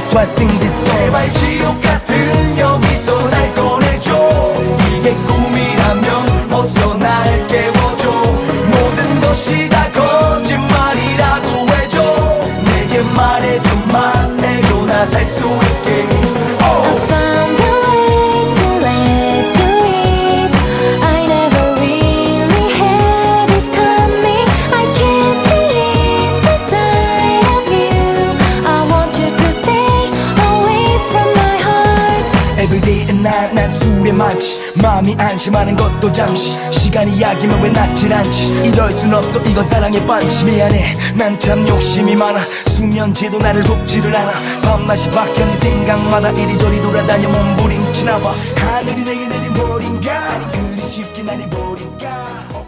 That's why I sing this song. 제발 지옥 같은 여기서 날 꺼내줘. 이게 꿈이라면 어서 날 깨워줘. 모든 것이 다 거짓말이라고 해줘. 내게 말해줘 말해줘 나 살 수 있게. I found a way to let you in. I never really had it coming. I can't be inside of you. I want you to stay away from my heart. Everyday and night 난 술에 많지. 마음이 안심하는 것도 잠시. 시간이 약이면 왜 낫질 않지. 이럴 순 없어 이건 사랑의 반지. 미안해 난 참 욕심이 많아. 수면제도 나를 돕지를 않아. 밤낮이 바뀌어 네 생각마다 이리저리 돌아다녀 몸부림치나 봐. 하늘이 내게 내린 벌인가 아니 그리 쉽게 날 버릴까.